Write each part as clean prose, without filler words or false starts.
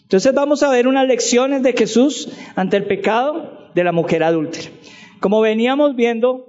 Entonces vamos a ver unas lecciones de Jesús ante el pecado de la mujer adúltera. Como veníamos viendo,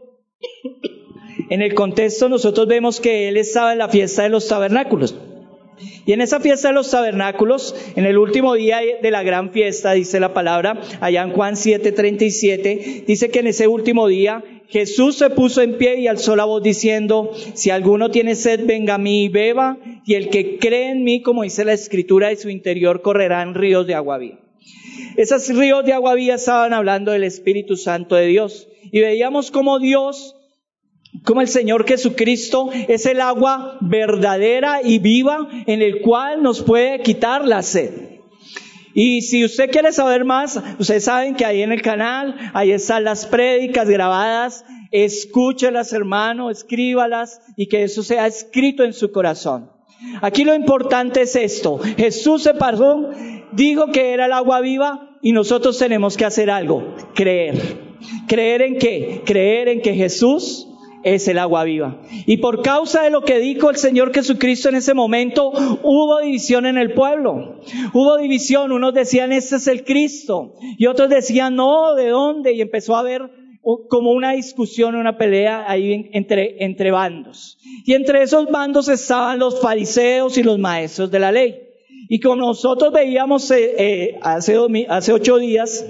en el contexto nosotros vemos que Él estaba en la fiesta de los tabernáculos. Y en esa fiesta de los tabernáculos, en el último día de la gran fiesta, dice la palabra, allá en Juan 7:37, dice que en ese último día Jesús se puso en pie y alzó la voz diciendo: si alguno tiene sed, venga a mí y beba, y el que cree en mí, como dice la Escritura, de su interior correrán ríos de agua viva. Esos ríos de agua viva estaban hablando del Espíritu Santo de Dios. Y veíamos cómo como el Señor Jesucristo es el agua verdadera y viva en el cual nos puede quitar la sed. Y si usted quiere saber más, ustedes saben que ahí en el canal, ahí están las prédicas grabadas. Escúchelas, hermano, escríbalas y que eso sea escrito en su corazón. Aquí lo importante es esto: Jesús se paró, dijo que era el agua viva y nosotros tenemos que hacer algo: creer. ¿Creer en qué? Creer en que Jesús es el agua viva. Y por causa de lo que dijo el Señor Jesucristo en ese momento, hubo división en el pueblo. Hubo división. Unos decían: este es el Cristo. Y otros decían: no, ¿de dónde? Y empezó a haber como una discusión, una pelea ahí entre bandos. Y entre esos bandos estaban los fariseos y los maestros de la ley. Y como nosotros veíamos hace 8 días,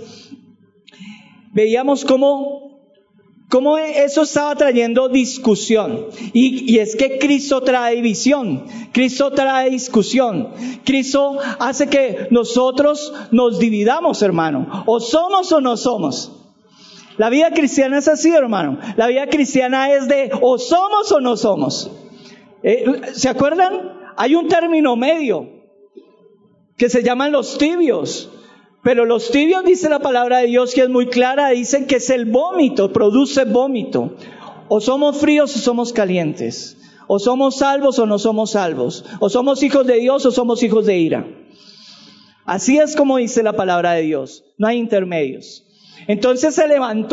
veíamos cómo eso estaba trayendo discusión. Y es que Cristo trae división, Cristo trae discusión, Cristo hace que nosotros nos dividamos, hermano. O somos o no somos. La vida cristiana es así, hermano. La vida cristiana es de o somos o no somos. ¿Se acuerdan? Hay un término medio que se llaman los tibios. Pero los tibios, dice la palabra de Dios, que es muy clara, dicen que es el vómito, produce vómito. O somos fríos o somos calientes. O somos salvos o no somos salvos. O somos hijos de Dios o somos hijos de ira. Así es como dice la palabra de Dios. No hay intermedios. Entonces se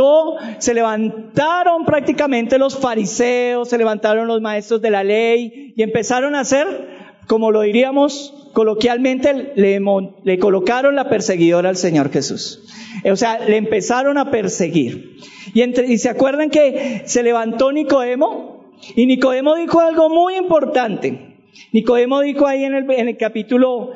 levantaron prácticamente los fariseos, se levantaron los maestros de la ley y empezaron a hacer, como lo diríamos coloquialmente, le colocaron la perseguidora al Señor Jesús. O sea, le empezaron a perseguir. Y se acuerdan que se levantó Nicodemo, y Nicodemo dijo algo muy importante. Nicodemo dijo ahí en el capítulo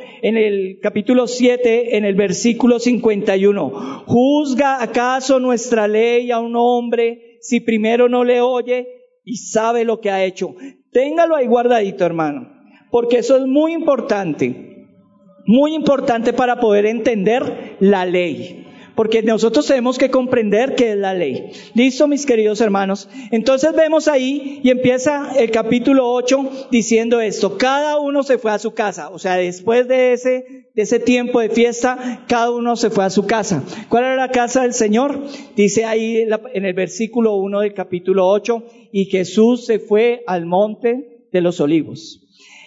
7, en el versículo 51, ¿juzga acaso nuestra ley a un hombre si primero no le oye y sabe lo que ha hecho? Téngalo ahí guardadito, hermano, porque eso es muy importante para poder entender la ley. Porque nosotros tenemos que comprender qué es la ley. ¿Listo, mis queridos hermanos? Entonces vemos ahí y empieza el capítulo 8 diciendo esto: cada uno se fue a su casa. O sea, después de ese tiempo de fiesta, cada uno se fue a su casa. ¿Cuál era la casa del Señor? Dice ahí en el versículo 1 del capítulo 8, y Jesús se fue al monte de los olivos.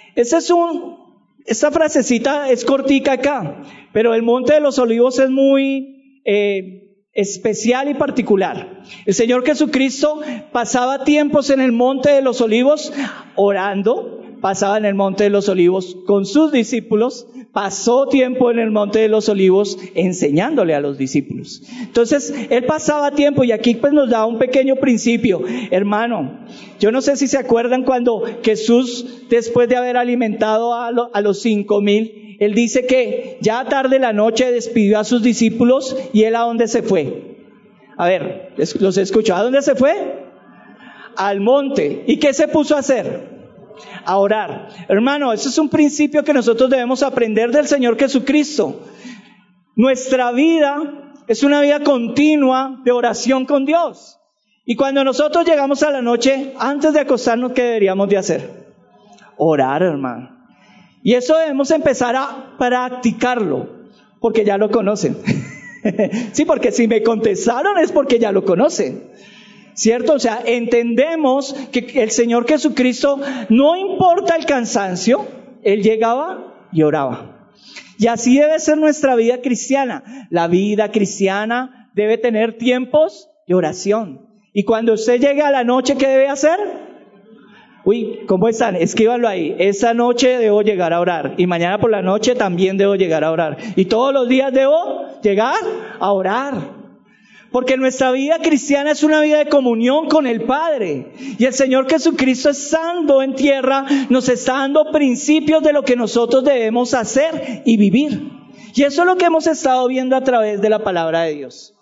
Esta frasecita es cortica acá, pero el monte de los olivos es muy especial y particular. El Señor Jesucristo pasaba tiempos en el monte de los olivos orando, pasaba en el monte de los olivos con sus discípulos, pasó tiempo en el monte de los olivos enseñándole a los discípulos. Entonces Él pasaba tiempo, y aquí pues nos da un pequeño principio. Hermano, yo no sé si se acuerdan cuando Jesús, después de haber alimentado a los 5,000, Él dice que ya tarde la noche despidió a sus discípulos, y Él ¿a dónde se fue? A ver, los escucho. ¿A dónde se fue? Al monte. ¿Y qué se puso a hacer? A orar. Hermano, eso es un principio que nosotros debemos aprender del Señor Jesucristo. Nuestra vida es una vida continua de oración con Dios. Y cuando nosotros llegamos a la noche, antes de acostarnos, ¿qué deberíamos de hacer? Orar, hermano. Y eso debemos empezar a practicarlo, porque ya lo conocen. Sí, porque si me contestaron es porque ya lo conocen. ¿Cierto? O sea, entendemos que el Señor Jesucristo, no importa el cansancio, Él llegaba y oraba. Y así debe ser nuestra vida cristiana. La vida cristiana debe tener tiempos de oración. Y cuando usted llegue a la noche, ¿qué debe hacer? Uy, ¿cómo están? Escríbanlo ahí. Esa noche debo llegar a orar. Y mañana por la noche también debo llegar a orar. Y todos los días debo llegar a orar. Porque nuestra vida cristiana es una vida de comunión con el Padre. Y el Señor Jesucristo, estando en tierra, nos está dando principios de lo que nosotros debemos hacer y vivir. Y eso es lo que hemos estado viendo a través de la palabra de Dios.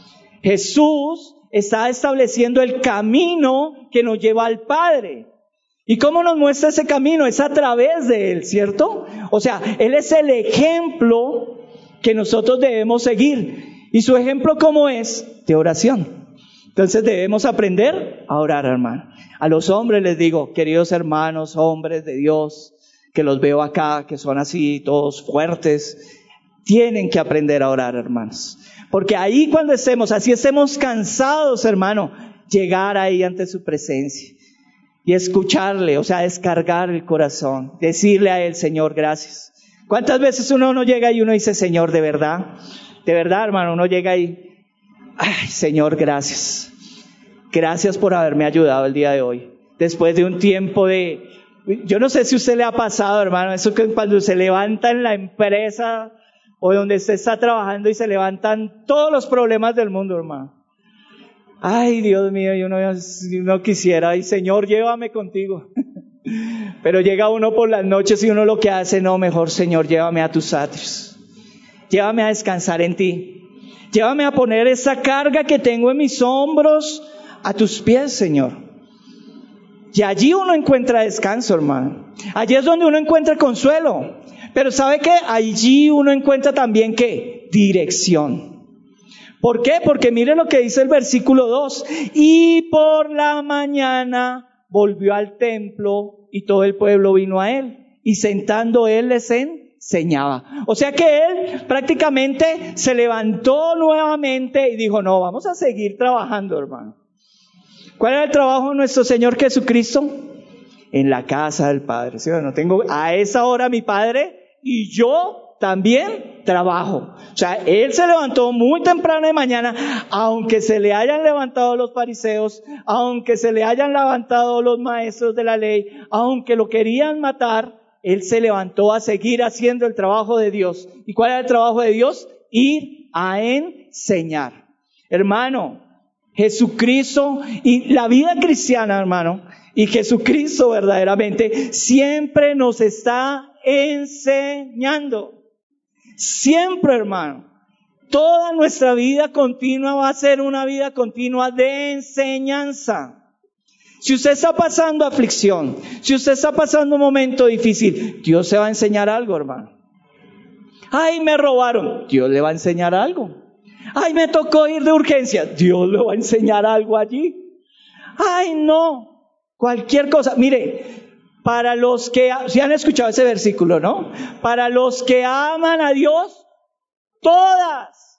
Jesús está estableciendo el camino que nos lleva al Padre. ¿Y cómo nos muestra ese camino? Es a través de Él, ¿cierto? O sea, Él es el ejemplo que nosotros debemos seguir. ¿Y su ejemplo cómo es? De oración. Entonces debemos aprender a orar, hermano. A los hombres les digo, queridos hermanos, hombres de Dios, que los veo acá, que son así, todos fuertes, tienen que aprender a orar, hermanos. Porque ahí cuando estemos, así estemos cansados, hermano, llegar ahí ante su presencia. Y escucharle, o sea, descargar el corazón, decirle a Él, Señor, gracias. ¿Cuántas veces uno no llega y uno dice, Señor, de verdad, hermano, uno llega y, ay, Señor, gracias. Gracias por haberme ayudado el día de hoy. Después de un tiempo yo no sé si a usted le ha pasado, hermano, eso que cuando se levanta en la empresa o donde usted está trabajando y se levantan todos los problemas del mundo, hermano. Ay, Dios mío, y uno quisiera, ay, Señor, llévame contigo. Pero llega uno por las noches y uno lo que hace, no, mejor, Señor, llévame a tus atrios. Llévame a descansar en ti. Llévame a poner esa carga que tengo en mis hombros a tus pies, Señor. Y allí uno encuentra descanso, hermano. Allí es donde uno encuentra consuelo. Pero ¿sabe qué? Allí uno encuentra también, ¿qué? Dirección. ¿Por qué? Porque mire lo que dice el versículo 2. Y por la mañana volvió al templo y todo el pueblo vino a él. Y sentando él les enseñaba. O sea que él prácticamente se levantó nuevamente y dijo, no, vamos a seguir trabajando, hermano. ¿Cuál era el trabajo de nuestro Señor Jesucristo? En la casa del Padre. ¿Sí? Bueno, tengo a esa hora mi Padre y yo también trabajo. O sea, Él se levantó muy temprano de mañana, aunque se le hayan levantado los fariseos, aunque se le hayan levantado los maestros de la ley, aunque lo querían matar, Él se levantó a seguir haciendo el trabajo de Dios. ¿Y cuál era el trabajo de Dios? Ir a enseñar. Hermano, Jesucristo y la vida cristiana, hermano, y Jesucristo verdaderamente siempre nos está enseñando. Siempre, hermano. Toda nuestra vida continua va a ser una vida continua de enseñanza. Si usted está pasando aflicción, si usted está pasando un momento difícil, Dios se va a enseñar algo, hermano. Ay, me robaron, Dios le va a enseñar algo. Ay, me tocó ir de urgencia, Dios le va a enseñar algo allí. Ay, no, cualquier cosa. Mire, para los que, si han escuchado ese versículo, ¿no? Para los que aman a Dios, todas.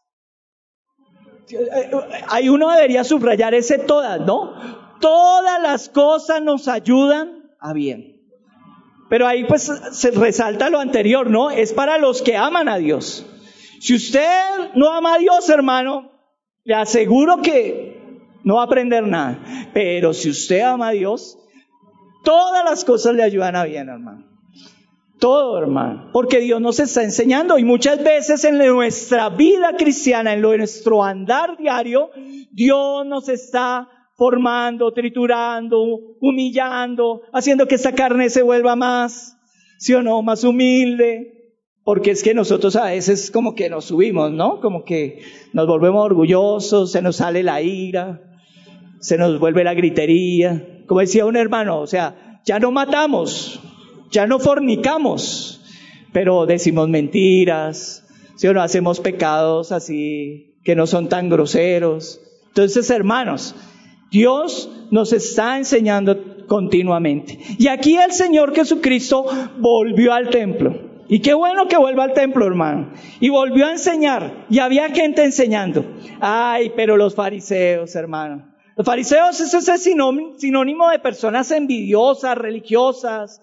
Ahí uno debería subrayar ese todas, ¿no? Todas las cosas nos ayudan a bien. Pero ahí pues se resalta lo anterior, ¿no? Es para los que aman a Dios. Si usted no ama a Dios, hermano, le aseguro que no va a aprender nada. Pero si usted ama a Dios, todas las cosas le ayudan a bien, hermano. Todo, hermano. Porque Dios nos está enseñando. Y muchas veces en nuestra vida cristiana, en nuestro andar diario, Dios nos está formando, triturando, humillando, haciendo que esta carne se vuelva más, ¿sí o no? Más humilde. Porque es que nosotros a veces como que nos subimos, ¿no? Como que nos volvemos orgullosos, se nos sale la ira, se nos vuelve la gritería. Como decía un hermano, o sea, ya no matamos, ya no fornicamos, pero decimos mentiras, ¿sí o no? Hacemos pecados así que no son tan groseros. Entonces, hermanos, Dios nos está enseñando continuamente. Y aquí el Señor Jesucristo volvió al templo. Y qué bueno que vuelva al templo, hermano. Y volvió a enseñar. Y había gente enseñando. Ay, pero los fariseos, hermano. Los fariseos es ese sinónimo de personas envidiosas, religiosas.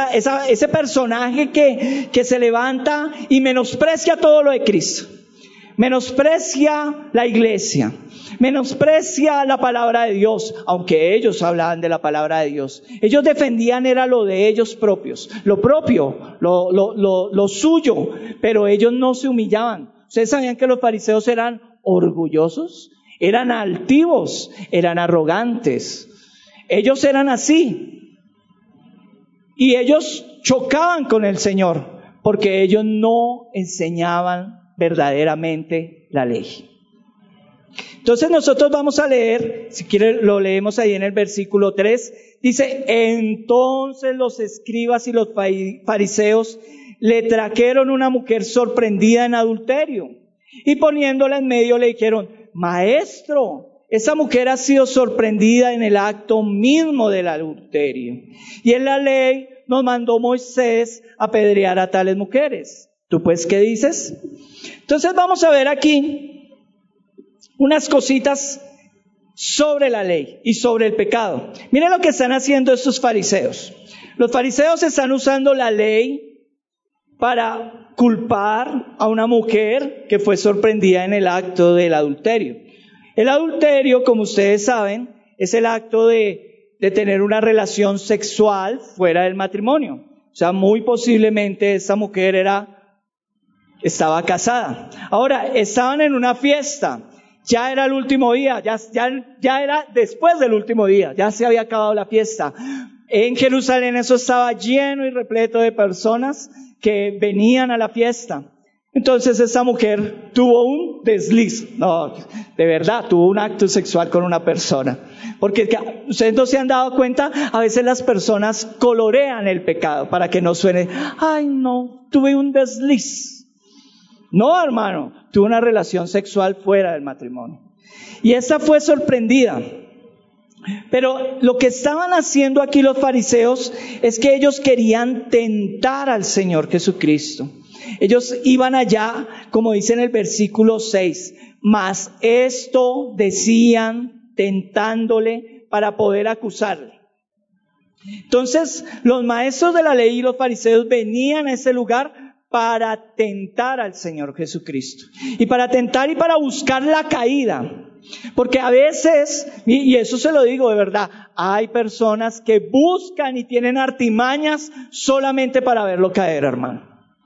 Ese personaje que se levanta y menosprecia todo lo de Cristo. menosprecia la iglesia, menosprecia la palabra de Dios, aunque ellos hablaban de la palabra de Dios. Ellos defendían era lo de ellos propios, lo propio, lo suyo, pero ellos no se humillaban. ¿Ustedes sabían que los fariseos eran orgullosos? Eran altivos, eran arrogantes. Ellos eran así. Y ellos chocaban con el Señor, porque ellos no enseñaban verdaderamente la ley. Entonces nosotros vamos a leer, si quieren lo leemos ahí en el versículo 3, dice: entonces los escribas y los fariseos le trajeron una mujer sorprendida en adulterio, y poniéndola en medio le dijeron: Maestro, esa mujer ha sido sorprendida en el acto mismo del adulterio, y en la ley nos mandó Moisés apedrear a tales mujeres. ¿Tú pues qué dices? Entonces vamos a ver aquí unas cositas sobre la ley y sobre el pecado. Miren lo que están haciendo estos fariseos. Los fariseos están usando la ley para culpar a una mujer que fue sorprendida en el acto del adulterio. El adulterio, como ustedes saben, es el acto de tener una relación sexual fuera del matrimonio. O sea, muy posiblemente esta mujer estaba casada. Ahora, estaban en una fiesta. Ya era el último día, ya era después del último día, ya se había acabado la fiesta. En Jerusalén eso estaba lleno y repleto de personas que venían a la fiesta. Entonces esta mujer tuvo un desliz, no, de verdad, tuvo un acto sexual con una persona. Porque ustedes no se han dado cuenta, a veces las personas colorean el pecado para que no suene: ay no, tuve un desliz. No, hermano, tuvo una relación sexual fuera del matrimonio. Y esta fue sorprendida. Pero lo que estaban haciendo aquí los fariseos es que ellos querían tentar al Señor Jesucristo. Ellos iban allá, como dice en el versículo 6, mas esto decían tentándole para poder acusarle. Entonces, los maestros de la ley y los fariseos venían a ese lugar para tentar al Señor Jesucristo. Y para tentar y para buscar la caída. Porque a veces, y eso se lo digo de verdad, hay personas que buscan y tienen artimañas solamente para verlo caer, hermano.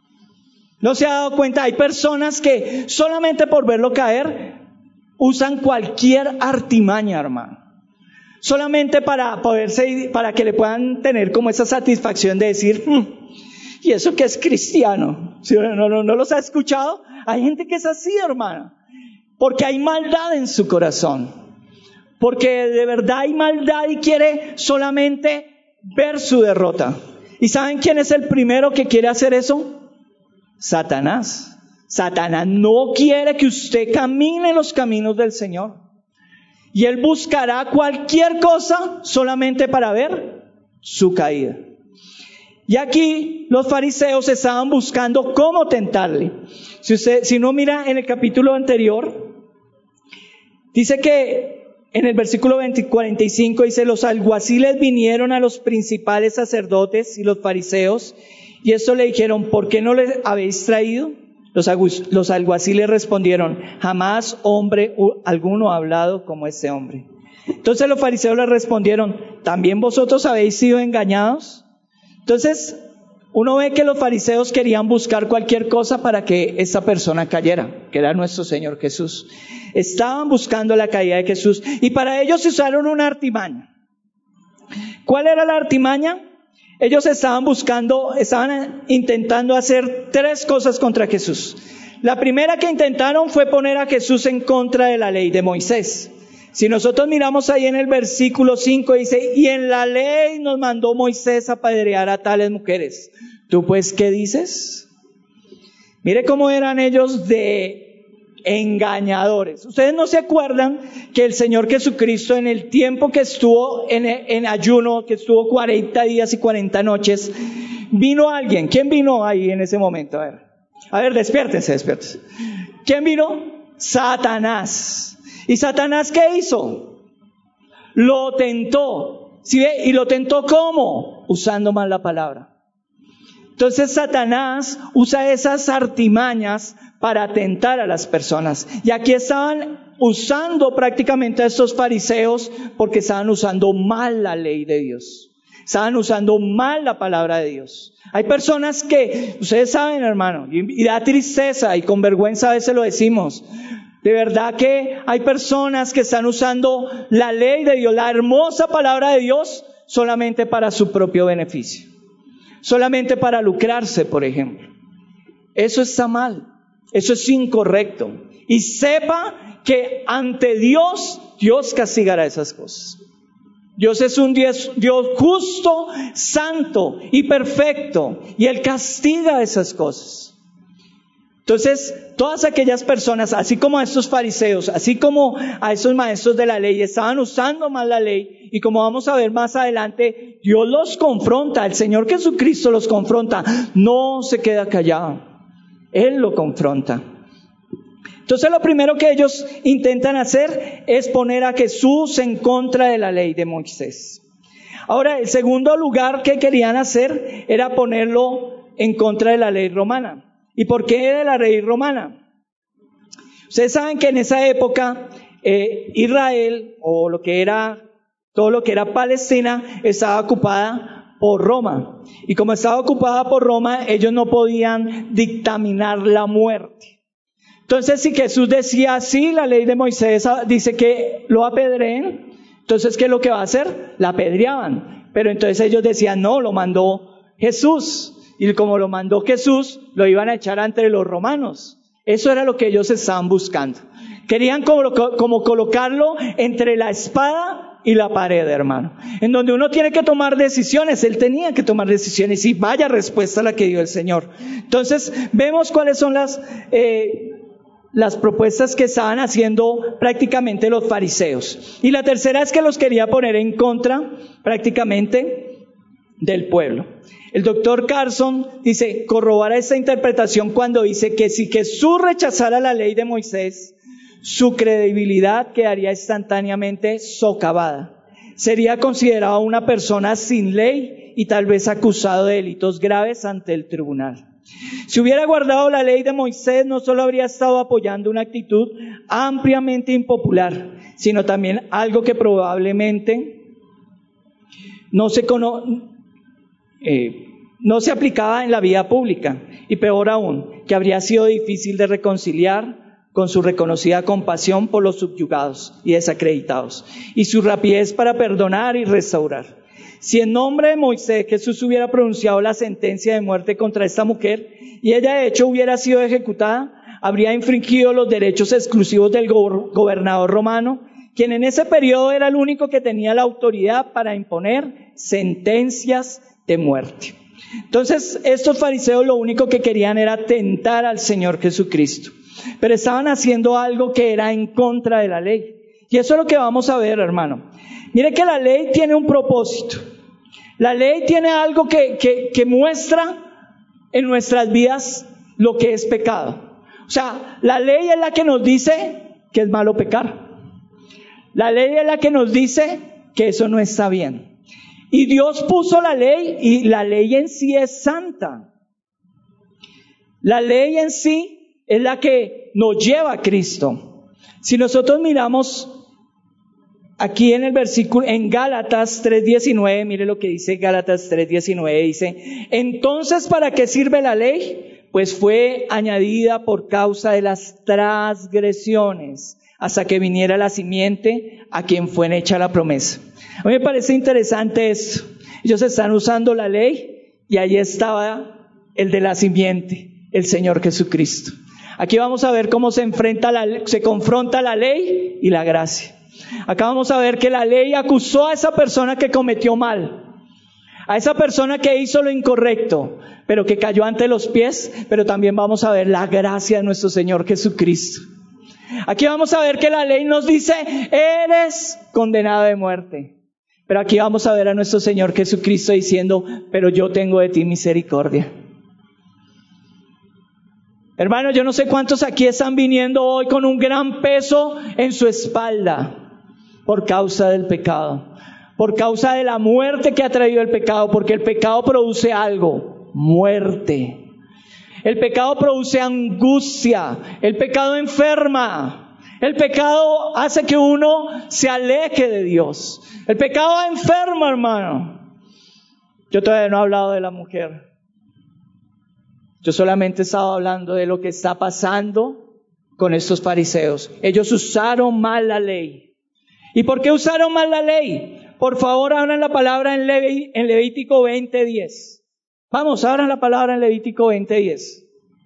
¿No se ha dado cuenta? Hay personas que solamente por verlo caer usan cualquier artimaña, hermano. Solamente para que le puedan tener como esa satisfacción de decir: ¿y eso que es cristiano? ¿Sí? ¿No los ha escuchado? Hay gente que es así, hermano. Porque hay maldad en su corazón. Porque de verdad hay maldad y quiere solamente ver su derrota. ¿Y saben quién es el primero que quiere hacer eso? Satanás. Satanás no quiere que usted camine en los caminos del Señor. Y él buscará cualquier cosa solamente para ver su caída. Y aquí los fariseos estaban buscando cómo tentarle. Si no mira en el capítulo anterior, dice que en el versículo 45 dice: los alguaciles vinieron a los principales sacerdotes y los fariseos, y esto le dijeron: ¿por qué no les habéis traído? Los alguaciles respondieron: jamás hombre alguno ha hablado como este hombre. Entonces los fariseos le respondieron: ¿también vosotros habéis sido engañados? Entonces, uno ve que los fariseos querían buscar cualquier cosa para que esa persona cayera, que era nuestro Señor Jesús. Estaban buscando la caída de Jesús y para ellos usaron una artimaña. ¿Cuál era la artimaña? Ellos estaban intentando hacer 3 cosas contra Jesús. La primera que intentaron fue poner a Jesús en contra de la ley de Moisés. Si nosotros miramos ahí en el versículo 5 dice: y en la ley nos mandó Moisés apedrear a tales mujeres. ¿Tú pues qué dices? Mire cómo eran ellos de engañadores. ¿Ustedes no se acuerdan que el Señor Jesucristo en el tiempo que estuvo en ayuno, que estuvo 40 días y 40 noches, vino alguien? ¿Quién vino ahí en ese momento? A ver, despiértense. ¿Quién vino? Satanás. ¿Y Satanás qué hizo? Lo tentó. ¿Sí ve? ¿Y lo tentó cómo? Usando mal la palabra. Entonces Satanás usa esas artimañas para tentar a las personas. Y aquí estaban usando prácticamente a estos fariseos porque estaban usando mal la ley de Dios. Estaban usando mal la palabra de Dios. Hay personas que, ustedes saben, hermano, y da tristeza y con vergüenza a veces lo decimos. De verdad que hay personas que están usando la ley de Dios, la hermosa palabra de Dios, solamente para su propio beneficio. Solamente para lucrarse, por ejemplo. Eso está mal. Eso es incorrecto. Y sepa que ante Dios, Dios castigará esas cosas. Dios es un Dios justo, santo y perfecto. Y Él castiga esas cosas. Entonces, todas aquellas personas, así como a estos fariseos, así como a esos maestros de la ley, estaban usando mal la ley. Y como vamos a ver más adelante, Dios los confronta. El Señor Jesucristo los confronta. No se queda callado. Él lo confronta. Entonces lo primero que ellos intentan hacer es poner a Jesús en contra de la ley de Moisés. Ahora, el segundo lugar que querían hacer era ponerlo en contra de la ley romana. ¿Y por qué de la ley romana? Ustedes saben que en esa época Israel, o todo lo que era Palestina, estaba ocupada por Roma. Y como estaba ocupada por Roma, ellos no podían dictaminar la muerte. Entonces, si Jesús decía, sí, la ley de Moisés dice que lo apedreen, entonces, ¿qué es lo que va a hacer? La apedreaban. Pero entonces ellos decían, no, lo mandó Jesús. Y como lo mandó Jesús, lo iban a echar entre los romanos. Eso era lo que ellos estaban buscando. Querían como colocarlo entre la espada y la pared, hermano. En donde uno tiene que tomar decisiones. Él tenía que tomar decisiones. Y vaya respuesta la que dio el Señor. Entonces, vemos cuáles son las propuestas que estaban haciendo prácticamente los fariseos. Y la tercera es que los quería poner en contra prácticamente del pueblo. El doctor Carson dice, corrobora esta interpretación cuando dice que si Jesús rechazara la ley de Moisés, su credibilidad quedaría instantáneamente socavada. Sería considerado una persona sin ley y tal vez acusado de delitos graves ante el tribunal. Si hubiera guardado la ley de Moisés, no solo habría estado apoyando una actitud ampliamente impopular, sino también algo que probablemente no se aplicaba en la vida pública, y peor aún, que habría sido difícil de reconciliar con su reconocida compasión por los subyugados y desacreditados, y su rapidez para perdonar y restaurar. Si en nombre de Moisés Jesús hubiera pronunciado la sentencia de muerte contra esta mujer y ella de hecho hubiera sido ejecutada, habría infringido los derechos exclusivos del gobernador romano, quien en ese periodo era el único que tenía la autoridad para imponer sentencias de muerte. Entonces, estos fariseos lo único que querían era tentar al Señor Jesucristo, pero estaban haciendo algo que era en contra de la ley. Y eso es lo que vamos a ver, hermano. Mire que la ley tiene un propósito. La ley tiene algo que muestra en nuestras vidas lo que es pecado. O sea, la ley es la que nos dice que es malo pecar. La ley es la que nos dice que eso no está bien. Y Dios puso la ley, y la ley en sí es santa. La ley en sí es la que nos lleva a Cristo. Si nosotros miramos aquí en el versículo, en Gálatas 3:19, mire lo que dice Gálatas 3:19, dice, entonces, ¿para qué sirve la ley? Pues fue añadida por causa de las transgresiones, hasta que viniera la simiente a quien fue hecha la promesa. A mí me parece interesante esto. Ellos están usando la ley y ahí estaba el de la simiente, el Señor Jesucristo. Aquí vamos a ver cómo se confronta la ley y la gracia. Acá vamos a ver que la ley acusó a esa persona que cometió mal, a esa persona que hizo lo incorrecto, pero que cayó ante los pies, pero también vamos a ver la gracia de nuestro Señor Jesucristo. Aquí vamos a ver que la ley nos dice, eres condenado de muerte. Pero aquí vamos a ver a nuestro Señor Jesucristo diciendo, pero yo tengo de ti misericordia. Hermano, yo no sé cuántos aquí están viniendo hoy con un gran peso en su espalda por causa del pecado, por causa de la muerte que ha traído el pecado, porque el pecado produce algo, muerte. El pecado produce angustia. El pecado enferma. El pecado hace que uno se aleje de Dios. El pecado enferma, hermano. Yo todavía no he hablado de la mujer. Yo solamente he estado hablando de lo que está pasando con estos fariseos. Ellos usaron mal la ley. ¿Y por qué usaron mal la ley? Por favor, abran la palabra en Levítico 20:10. Vamos, abran la palabra en Levítico 20:10.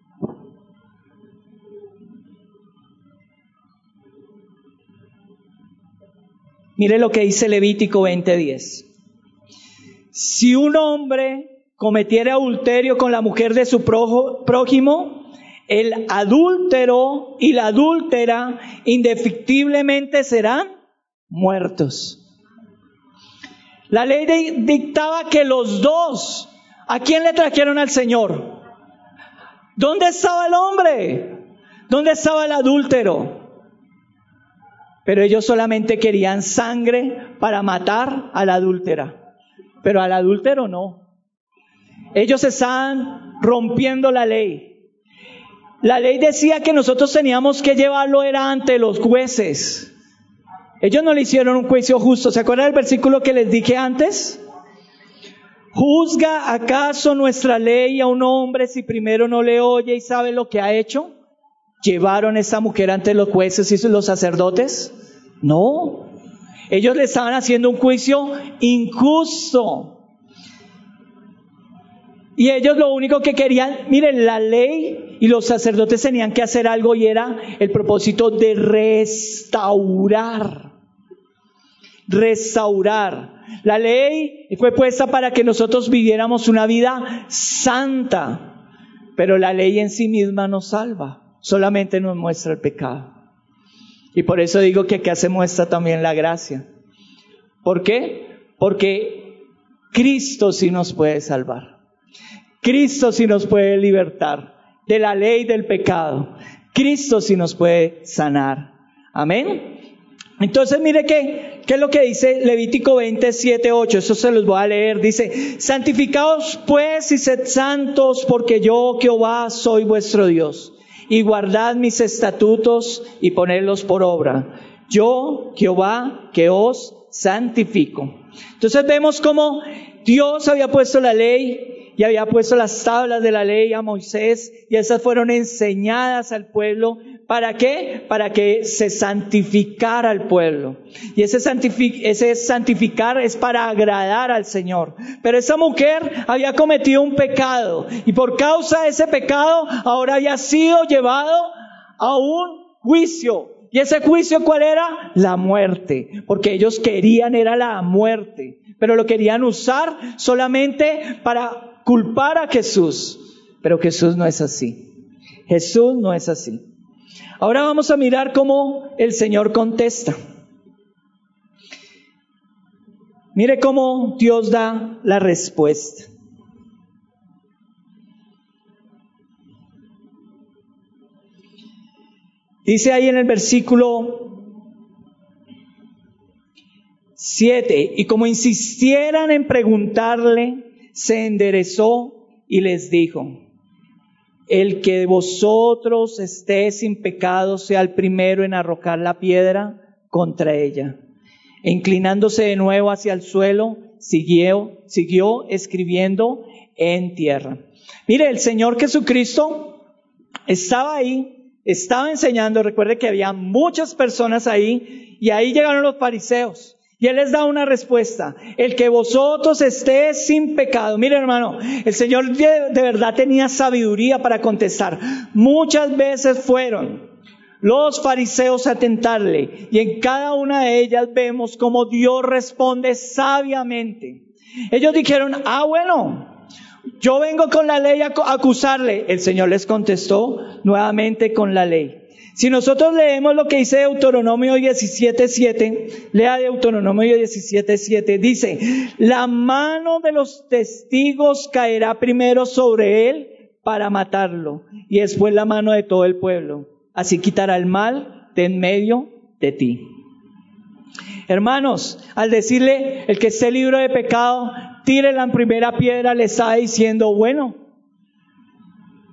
Mire lo que dice Levítico 20:10. Si un hombre cometiera adulterio con la mujer de su prójimo, el adúltero y la adúltera indefectiblemente serán muertos. La ley dictaba que los dos, ¿a quién le trajeron al Señor? ¿Dónde estaba el hombre? ¿Dónde estaba el adúltero? Pero ellos solamente querían sangre para matar a la adúltera, pero al adúltero no. Ellos estaban rompiendo la ley. La ley decía que nosotros teníamos que llevarlo era ante los jueces. Ellos no le hicieron un juicio justo. ¿Se acuerdan del versículo que les dije antes? ¿Juzga acaso nuestra ley a un hombre si primero no le oye y sabe lo que ha hecho? ¿Llevaron a esta mujer ante los jueces y los sacerdotes? No. Ellos le estaban haciendo un juicio injusto. Y ellos lo único que querían, miren, la ley y los sacerdotes tenían que hacer algo y era el propósito de restaurar. La ley fue puesta para que nosotros viviéramos una vida santa, pero la ley en sí misma nos salva, solamente nos muestra el pecado. Y por eso digo que acá se muestra también la gracia. ¿Por qué? Porque Cristo sí nos puede salvar. Cristo sí nos puede libertar de la ley del pecado. Cristo sí nos puede sanar. Amén. Entonces mire qué es lo que dice Levítico 27:8. Eso se los voy a leer. Dice: santificaos pues y sed santos, porque yo, Jehová, soy vuestro Dios. Y guardad mis estatutos y ponedlos por obra. Yo, Jehová, que os santifico. Entonces vemos cómo Dios había puesto la ley y había puesto las tablas de la ley a Moisés, y esas fueron enseñadas al pueblo. ¿Para qué? Para que se santificara el pueblo. Y ese santificar es para agradar al Señor. Pero esa mujer había cometido un pecado, y por causa de ese pecado ahora había sido llevado a un juicio. ¿Y ese juicio cuál era? La muerte. Porque ellos querían era la muerte, pero lo querían usar solamente para culpar a Jesús. Pero Jesús no es así. Jesús no es así. Ahora vamos a mirar cómo el Señor contesta. Mire cómo Dios da la respuesta. Dice ahí en el versículo 7, y como insistieran en preguntarle, se enderezó y les dijo: el que de vosotros esté sin pecado sea el primero en arrojar la piedra contra ella. E inclinándose de nuevo hacia el suelo, siguió escribiendo en tierra. Mire, el Señor Jesucristo estaba ahí, estaba enseñando. Recuerde que había muchas personas ahí, y ahí llegaron los fariseos. Y Él les da una respuesta: el que vosotros esté sin pecado. Mire, hermano, el Señor de verdad tenía sabiduría para contestar. Muchas veces fueron los fariseos a tentarle, y en cada una de ellas vemos cómo Dios responde sabiamente. Ellos dijeron: bueno, yo vengo con la ley a acusarle. El Señor les contestó nuevamente con la ley. Si nosotros leemos lo que dice Deuteronomio 17:7, lea Deuteronomio 17:7, dice: la mano de los testigos caerá primero sobre él para matarlo, y después la mano de todo el pueblo. Así quitará el mal de en medio de ti. Hermanos, al decirle: el que esté libre de pecado, tire la primera piedra, le está diciendo: bueno,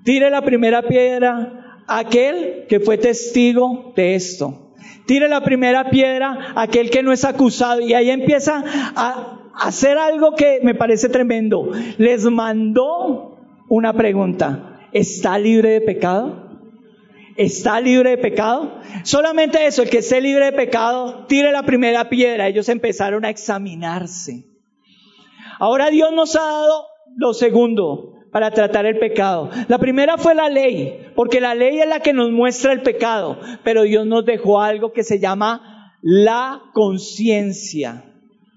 Tire la primera piedra aquel que fue testigo de esto. Tire la primera piedra aquel que no es acusado. Y ahí empieza a hacer algo que me parece tremendo. Les mandó una pregunta. ¿Está libre de pecado? ¿Está libre de pecado? Solamente eso, el que esté libre de pecado, tire la primera piedra. Ellos empezaron a examinarse. Ahora Dios nos ha dado lo segundo para tratar el pecado. La primera fue la ley, porque la ley es la que nos muestra el pecado, pero Dios nos dejó algo que se llama la conciencia.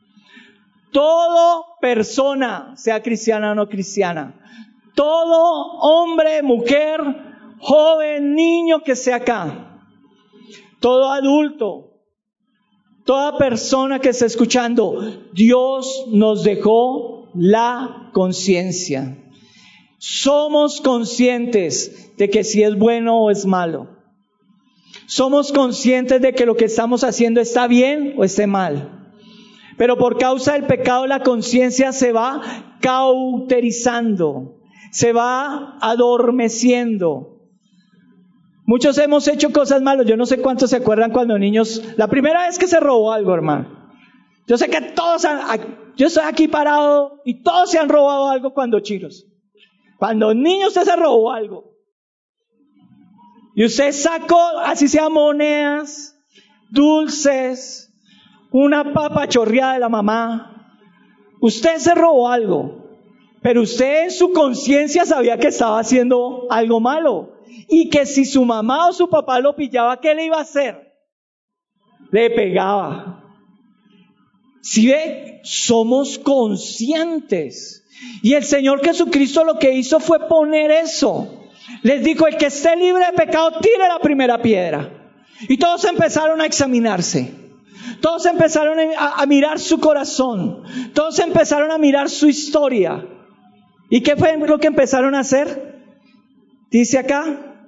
Toda persona, sea cristiana o no cristiana, todo hombre, mujer, joven, niño que sea acá, todo adulto, toda persona que esté escuchando, Dios nos dejó la conciencia. Somos conscientes de que si es bueno o es malo. Somos conscientes de que lo que estamos haciendo está bien o está mal. Pero por causa del pecado la conciencia se va cauterizando, se va adormeciendo. Muchos hemos hecho cosas malas. Yo no sé cuántos se acuerdan cuando niños, la primera vez que se robó algo, hermano. Yo sé que yo estoy aquí parado y todos se han robado algo cuando chiros. Cuando niño usted se robó algo. Y usted sacó, así sea monedas, dulces, una papa chorreada de la mamá. Usted se robó algo. Pero usted en su conciencia sabía que estaba haciendo algo malo. Y que si su mamá o su papá lo pillaba, ¿qué le iba a hacer? Le pegaba. Si ve, somos conscientes. Y el Señor Jesucristo lo que hizo fue poner eso. Les dijo, el que esté libre de pecado, tire la primera piedra. Y todos empezaron a examinarse. Todos empezaron a mirar su corazón. Todos empezaron a mirar su historia. ¿Y qué fue lo que empezaron a hacer? Dice acá.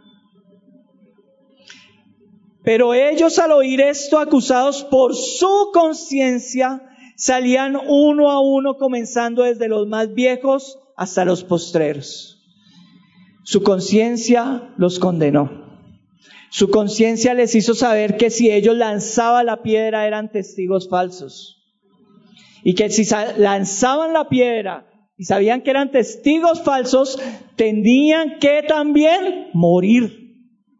Pero ellos al oír esto, acusados por su conciencia, salían uno a uno, comenzando desde los más viejos hasta los postreros. Su conciencia los condenó. Su conciencia les hizo saber que si ellos lanzaban la piedra eran testigos falsos. Y que si lanzaban la piedra y sabían que eran testigos falsos, tenían que también morir.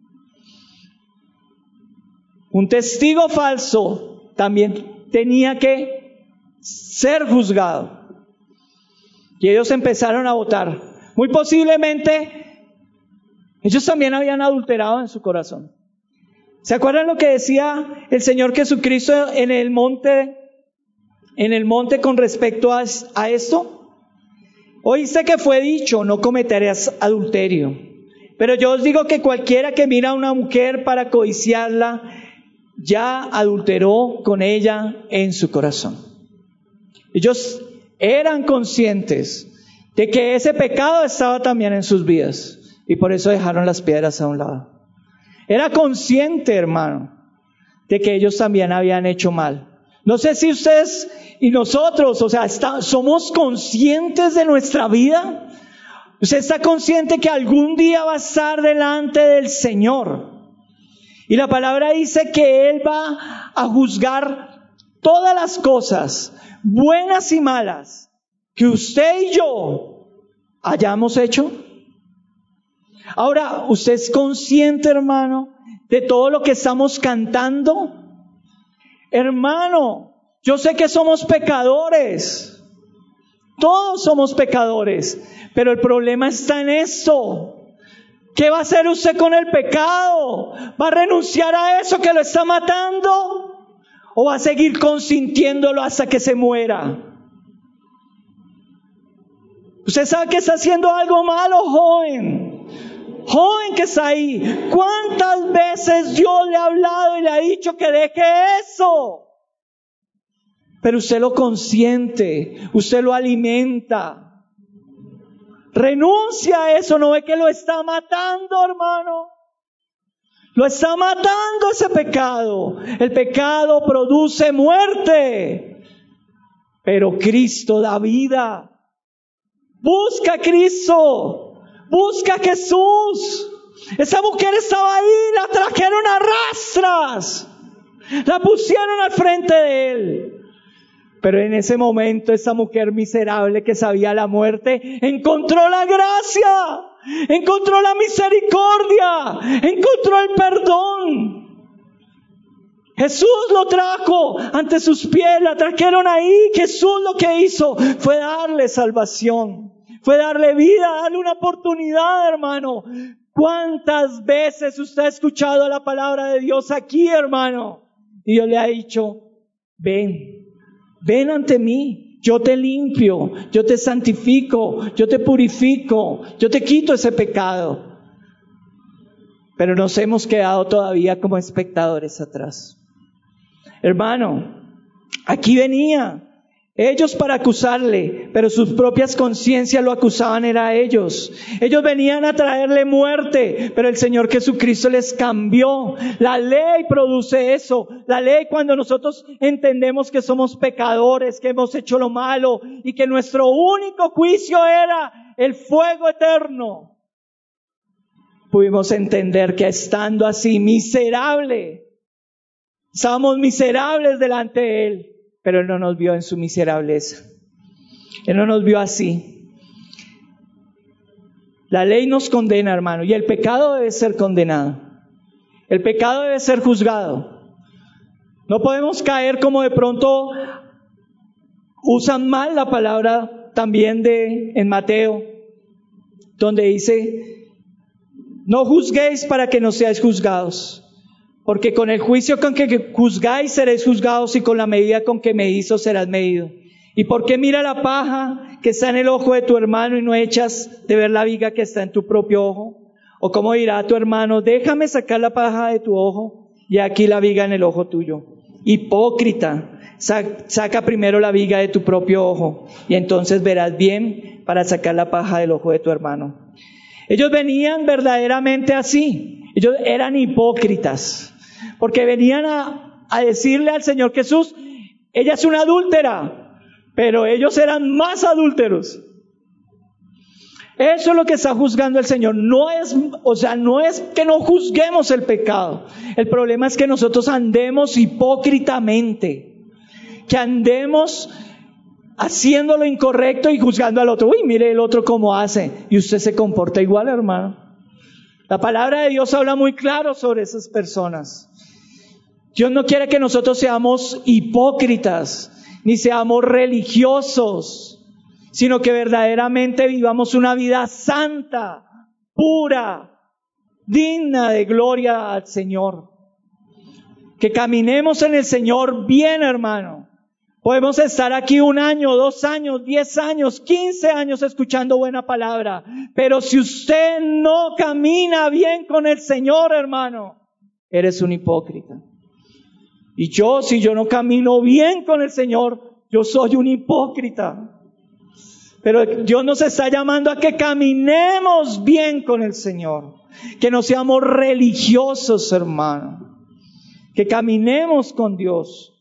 Un testigo falso también tenía que ser juzgado. Y ellos empezaron a votar. Muy posiblemente ellos también habían adulterado en su corazón. ¿Se acuerdan lo que decía el Señor Jesucristo en el monte con respecto a esto? Oíste que fue dicho, no cometerás adulterio. Pero yo os digo que cualquiera que mira a una mujer para codiciarla, ya adulteró con ella en su corazón. Ellos eran conscientes de que ese pecado estaba también en sus vidas y por eso dejaron las piedras a un lado. Era consciente, hermano, de que ellos también habían hecho mal. No sé si ustedes y nosotros, somos conscientes de nuestra vida. Usted está consciente que algún día va a estar delante del Señor. Y la palabra dice que Él va a juzgar todas las cosas, buenas y malas, que usted y yo hayamos hecho. Ahora, ¿usted es consciente, hermano, de todo lo que estamos cantando? Hermano, yo sé que somos pecadores. Todos somos pecadores. Pero el problema está en esto. ¿Qué va a hacer usted con el pecado? ¿Va a renunciar a eso que lo está matando? ¿O va a seguir consintiéndolo hasta que se muera? Usted sabe que está haciendo algo malo, joven. Joven que está ahí. ¿Cuántas veces Dios le ha hablado y le ha dicho que deje eso? Pero usted lo consiente, usted lo alimenta. Renuncia a eso, ¿no ve que lo está matando, hermano? Lo está matando ese pecado. El pecado produce muerte, pero Cristo da vida. Busca a Cristo, Busca a Jesús. Esa mujer estaba ahí, la trajeron a rastras. La pusieron al frente de él. Pero en ese momento esa mujer miserable que sabía la muerte, encontró la gracia, encontró la misericordia, encontró el perdón. Jesús lo trajo ante sus pies, la trajeron ahí. Jesús lo que hizo fue darle salvación, fue darle vida, darle una oportunidad, hermano. ¿Cuántas veces usted ha escuchado la palabra de Dios aquí, hermano? Y Dios le ha dicho, ven ante mí, yo te limpio, yo te santifico, yo te purifico, yo te quito ese pecado. Pero nos hemos quedado todavía como espectadores atrás. Hermano, aquí venía ellos para acusarle, pero sus propias conciencias lo acusaban era a ellos. Ellos venían a traerle muerte, pero el Señor Jesucristo les cambió. La ley produce eso. La ley, cuando nosotros entendemos que somos pecadores, que hemos hecho lo malo y que nuestro único juicio era el fuego eterno, pudimos entender que estando así miserable, estábamos miserables delante de Él. Pero Él no nos vio en su miserableza. Él no nos vio así. La ley nos condena, hermano, y el pecado debe ser condenado. El pecado debe ser juzgado. No podemos caer como de pronto usan mal la palabra también en Mateo, donde dice, no juzguéis para que no seáis juzgados. Porque con el juicio con que juzgáis seréis juzgados, y con la medida con que medís serás medido. ¿Y por qué mira la paja que está en el ojo de tu hermano y no echas de ver la viga que está en tu propio ojo? ¿O cómo dirá a tu hermano, déjame sacar la paja de tu ojo y aquí la viga en el ojo tuyo? Hipócrita, saca primero la viga de tu propio ojo y entonces verás bien para sacar la paja del ojo de tu hermano. Ellos venían verdaderamente así. Ellos eran hipócritas. Porque venían a decirle al Señor Jesús, ella es una adúltera, pero ellos eran más adúlteros. Eso es lo que está juzgando el Señor. No es que no juzguemos el pecado. El problema es que nosotros andemos hipócritamente, que andemos haciendo lo incorrecto y juzgando al otro. Uy, mire el otro cómo hace, y usted se comporta igual, hermano. La palabra de Dios habla muy claro sobre esas personas. Dios no quiere que nosotros seamos hipócritas, ni seamos religiosos, sino que verdaderamente vivamos una vida santa, pura, digna de gloria al Señor. Que caminemos en el Señor bien, hermano. Podemos estar aquí 1 año, 2 años, 10 años, 15 años escuchando buena palabra. Pero si usted no camina bien con el Señor, hermano, eres un hipócrita. Y si yo no camino bien con el Señor, yo soy un hipócrita. Pero Dios nos está llamando a que caminemos bien con el Señor. Que no seamos religiosos, hermano. Que caminemos con Dios.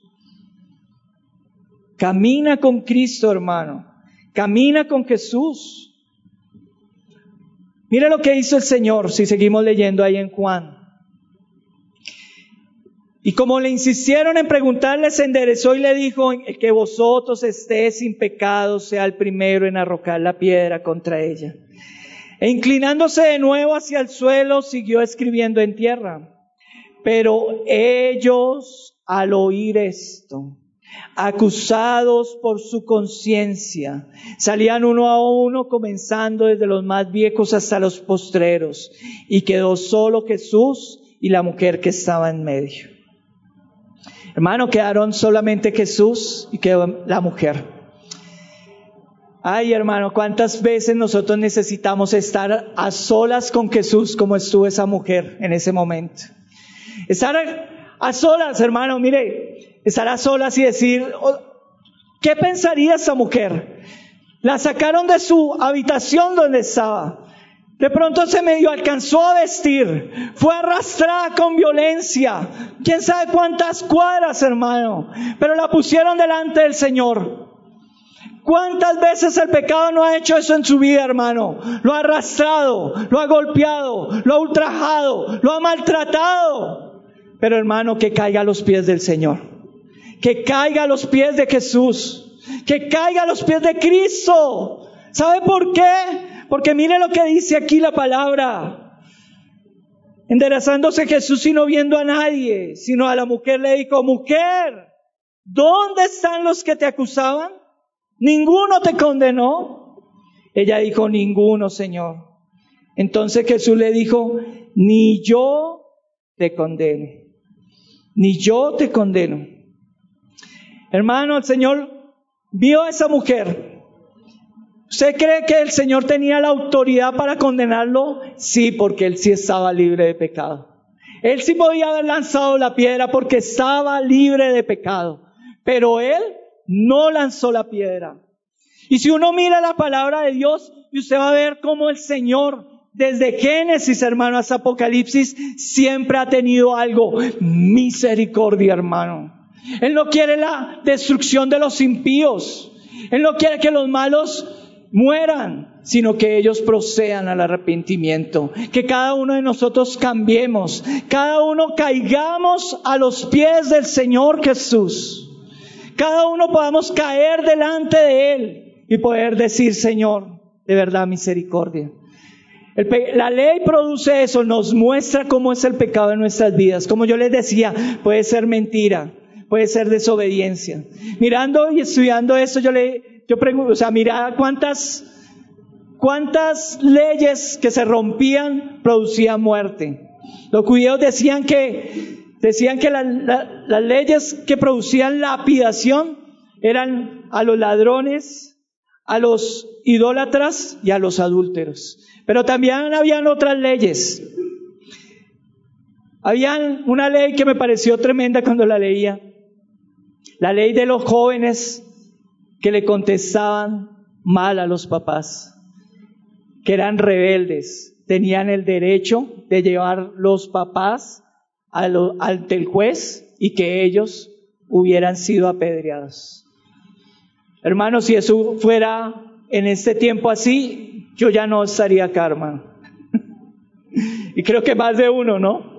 Camina con Cristo, hermano. Camina con Jesús. Mira lo que hizo el Señor, si seguimos leyendo ahí en Juan. Y como le insistieron en preguntarle, se enderezó y le dijo, el que vosotros estéis sin pecado, sea el primero en arrojar la piedra contra ella. E inclinándose de nuevo hacia el suelo, siguió escribiendo en tierra. Pero ellos, al oír esto, acusados por su conciencia, salían uno a uno, comenzando desde los más viejos hasta los postreros, y quedó solo Jesús y la mujer que estaba en medio. Hermano, quedaron solamente Jesús y quedó la mujer. Ay, hermano, ¿cuántas veces nosotros necesitamos estar a solas con Jesús como estuvo esa mujer en ese momento? Estar a solas, hermano, mire, estar a solas y decir, ¿qué pensaría esa mujer? La sacaron de su habitación donde estaba. De pronto se medio alcanzó a vestir. Fue arrastrada con violencia. ¿Quién sabe cuántas cuadras, hermano? Pero la pusieron delante del Señor. ¿Cuántas veces el pecado no ha hecho eso en su vida, hermano? Lo ha arrastrado, lo ha golpeado, lo ha ultrajado, lo ha maltratado. Pero hermano, que caiga a los pies del Señor. Que caiga a los pies de Jesús. Que caiga a los pies de Cristo. ¿Sabe por qué? Porque mire lo que dice aquí la palabra. Enderezándose Jesús y no viendo a nadie, sino a la mujer le dijo: mujer, ¿dónde están los que te acusaban? ¿Ninguno te condenó? Ella dijo: ninguno, Señor. Entonces Jesús le dijo: ni yo te condeno. Ni yo te condeno. Hermano, el Señor vio a esa mujer. ¿Usted cree que el Señor tenía la autoridad para condenarlo? Sí, porque Él sí estaba libre de pecado. Él sí podía haber lanzado la piedra porque estaba libre de pecado. Pero Él no lanzó la piedra. Y si uno mira la palabra de Dios, y usted va a ver cómo el Señor, desde Génesis, hermano, hasta Apocalipsis, siempre ha tenido algo: misericordia, hermano. Él no quiere la destrucción de los impíos. Él no quiere que los malos mueran, sino que ellos procedan al arrepentimiento. Que cada uno de nosotros cambiemos, cada uno caigamos a los pies del Señor Jesús. Cada uno podamos caer delante de Él y poder decir: Señor, de verdad, misericordia. La ley produce eso, nos muestra cómo es el pecado en nuestras vidas. Como yo les decía, puede ser mentira, puede ser desobediencia. Mirando y estudiando esto, yo pregunto, mira cuántas leyes que se rompían producían muerte. Los judíos decían que las leyes que producían lapidación eran a los ladrones, a los idólatras y a los adúlteros. Pero también habían otras leyes. Había una ley que me pareció tremenda cuando la leía. La ley de los jóvenes que le contestaban mal a los papás, que eran rebeldes, tenían el derecho de llevar los papás ante el juez y que ellos hubieran sido apedreados. Hermanos, si eso fuera en este tiempo así, yo ya no estaría acá, hermano. Y creo que más de uno, ¿no?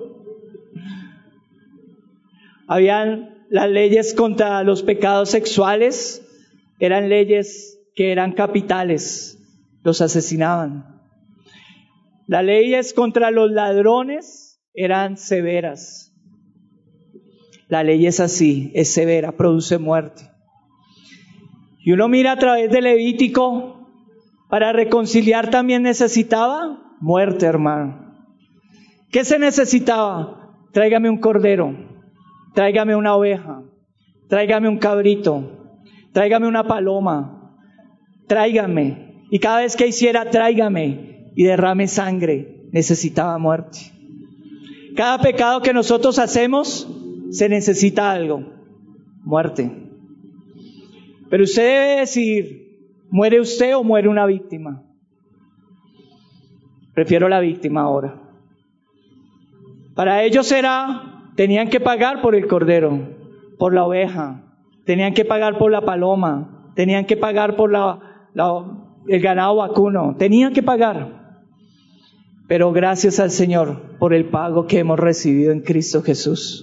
Habían las leyes contra los pecados sexuales, eran leyes que eran capitales, los asesinaban. Las leyes contra los ladrones eran severas. La ley es así, es severa, produce muerte. Y uno mira a través de Levítico, para reconciliar también necesitaba muerte, hermano. ¿Qué se necesitaba? Tráigame un cordero, tráigame una oveja, tráigame un cabrito, tráigame una paloma, tráigame. Y cada vez que hiciera tráigame y derrame sangre, necesitaba muerte. Cada pecado que nosotros hacemos, se necesita algo: muerte. Pero usted debe decidir: ¿muere usted o muere una víctima? Prefiero la víctima ahora. Para ellos tenían que pagar por el cordero, por la oveja, tenían que pagar por la paloma, tenían que pagar por el ganado vacuno, tenían que pagar. Pero gracias al Señor por el pago que hemos recibido en Cristo Jesús.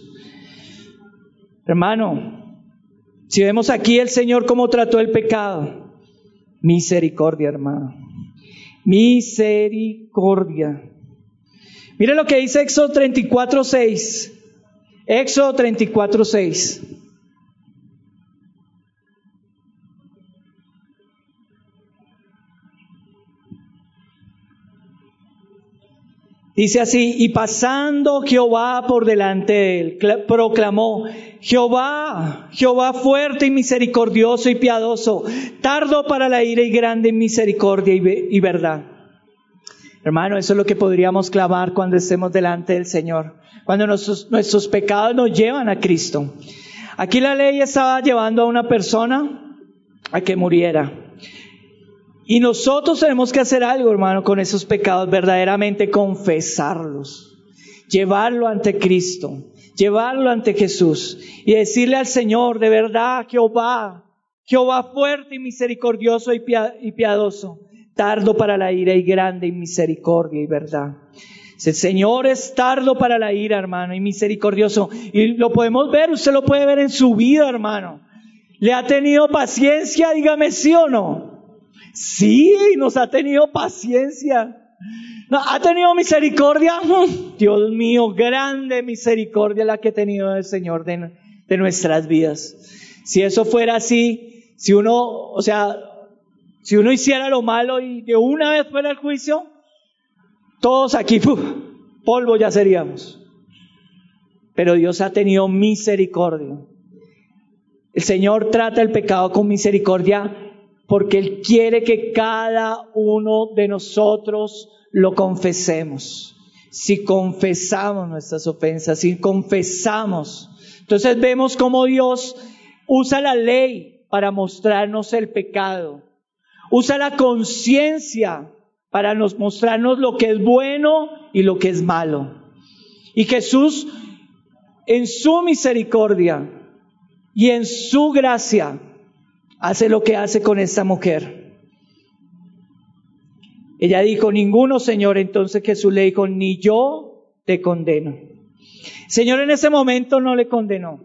Hermano, si vemos aquí el Señor cómo trató el pecado, misericordia, hermano, misericordia. Mire lo que dice Éxodo 34:6. Éxodo 34:6. Dice así: y pasando Jehová por delante de él, proclamó: Jehová, Jehová fuerte y misericordioso y piadoso, tardo para la ira y grande en misericordia y verdad. Hermano, eso es lo que podríamos clamar cuando estemos delante del Señor, cuando nuestros pecados nos llevan a Cristo. Aquí la ley estaba llevando a una persona a que muriera. Y nosotros tenemos que hacer algo, hermano, con esos pecados, verdaderamente confesarlos, llevarlo ante Cristo, llevarlo ante Jesús y decirle al Señor: de verdad, Jehová, Jehová fuerte y misericordioso y piadoso, tardo para la ira y grande en misericordia y verdad. El Señor es tardo para la ira, hermano, y misericordioso. Y lo podemos ver, usted lo puede ver en su vida, hermano. ¿Le ha tenido paciencia? Dígame sí o no. Sí, nos ha tenido paciencia. ¿No ha tenido misericordia? Dios mío, grande misericordia la que ha tenido el Señor de nuestras vidas. Si eso fuera así, si uno hiciera lo malo y de una vez fuera el juicio, todos aquí, polvo ya seríamos. Pero Dios ha tenido misericordia. El Señor trata el pecado con misericordia porque Él quiere que cada uno de nosotros lo confesemos. Si confesamos nuestras ofensas, si confesamos, entonces vemos cómo Dios usa la ley para mostrarnos el pecado. Usa la conciencia para mostrarnos lo que es bueno y lo que es malo. Y Jesús, en su misericordia y en su gracia, hace lo que hace con esta mujer. Ella dijo, ninguno, Señor. Entonces Jesús le dijo, ni yo te condeno. Señor en ese momento no le condenó.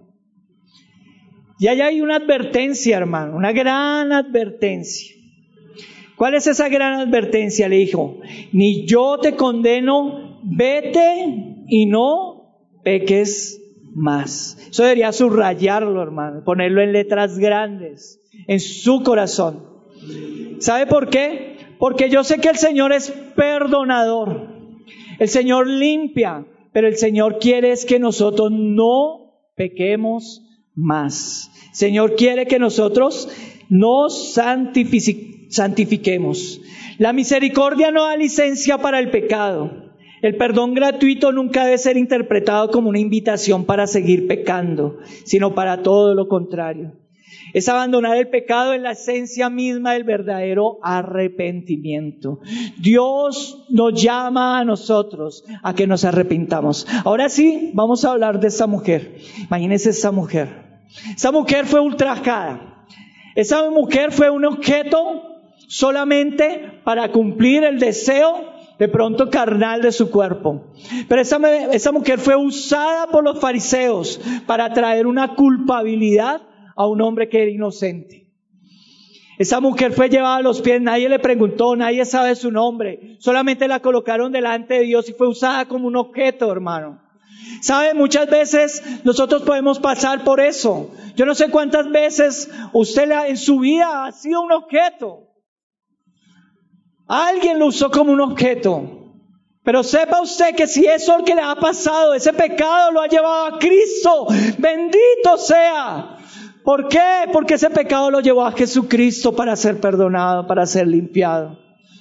Y allá hay una advertencia, hermano, una gran advertencia. ¿Cuál es esa gran advertencia? Le dijo, ni yo te condeno, vete y no peques más. Eso debería subrayarlo, hermano, ponerlo en letras grandes, en su corazón. ¿Sabe por qué? Porque yo sé que el Señor es perdonador. El Señor limpia, pero el Señor quiere es que nosotros no pequemos más. El Señor quiere que nosotros nos santifiquemos. La misericordia no da licencia para el pecado. El perdón gratuito nunca debe ser interpretado como una invitación para seguir pecando, sino para todo lo contrario. Es abandonar el pecado en la esencia misma del verdadero arrepentimiento. Dios nos llama a nosotros a que nos arrepintamos. Ahora sí, vamos a hablar de esta mujer. Imagínense esta mujer. Esta mujer fue ultrajada. Esa mujer fue un objeto solamente para cumplir el deseo de pronto carnal de su cuerpo. Pero esa mujer fue usada por los fariseos para traer una culpabilidad a un hombre que era inocente. Esa mujer fue llevada a los pies, nadie le preguntó, nadie sabe su nombre, solamente la colocaron delante de Dios y fue usada como un objeto, hermano. ¿Sabe? Muchas veces nosotros podemos pasar por eso. Yo no sé cuántas veces usted en su vida ha sido un objeto. Alguien lo usó como un objeto. Pero sepa usted que si eso es lo que le ha pasado, ese pecado lo ha llevado a Cristo, bendito sea. ¿Por qué? Porque ese pecado lo llevó a Jesucristo para ser perdonado, para ser limpiado.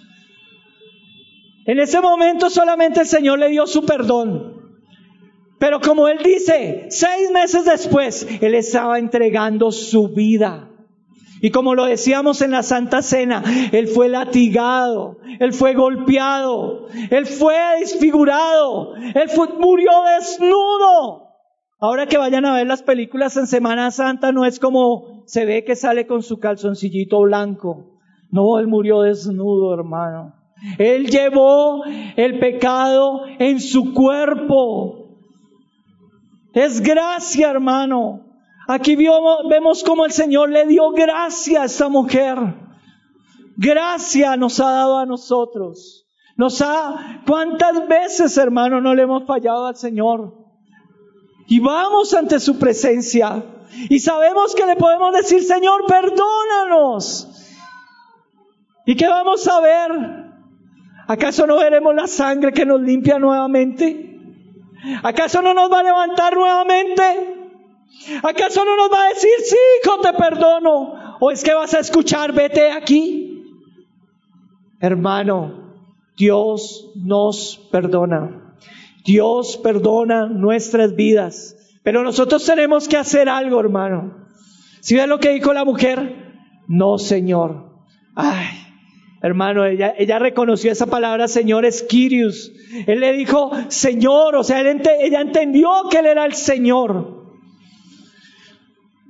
En ese momento solamente el Señor le dio su perdón. Pero como Él dice, 6 meses después, Él estaba entregando su vida. Y como lo decíamos en la Santa Cena, Él fue latigado, Él fue golpeado, Él fue desfigurado, murió desnudo. Ahora que vayan a ver las películas en Semana Santa, no es como se ve que sale con su calzoncillito blanco. No, Él murió desnudo, hermano. Él llevó el pecado en su cuerpo. Es gracia, hermano. Aquí vemos cómo el Señor le dio gracia a esta mujer. Gracia nos ha dado a nosotros. ¿Cuántas veces, hermano, no le hemos fallado al Señor? Y vamos ante su presencia y sabemos que le podemos decir, Señor, perdónanos. ¿Y qué vamos a ver? ¿Acaso no veremos la sangre que nos limpia nuevamente? ¿Acaso no nos va a levantar nuevamente? ¿Acaso no nos va a decir, sí, hijo, te perdono? ¿O es que vas a escuchar, vete aquí? Hermano, Dios nos perdona. Dios perdona nuestras vidas. Pero nosotros tenemos que hacer algo, hermano. ¿Sí ven lo que dijo la mujer? No, Señor. Ay, hermano, ella reconoció esa palabra, Señor, es Kyrios. Él le dijo, Señor, o sea, ella entendió que Él era el Señor.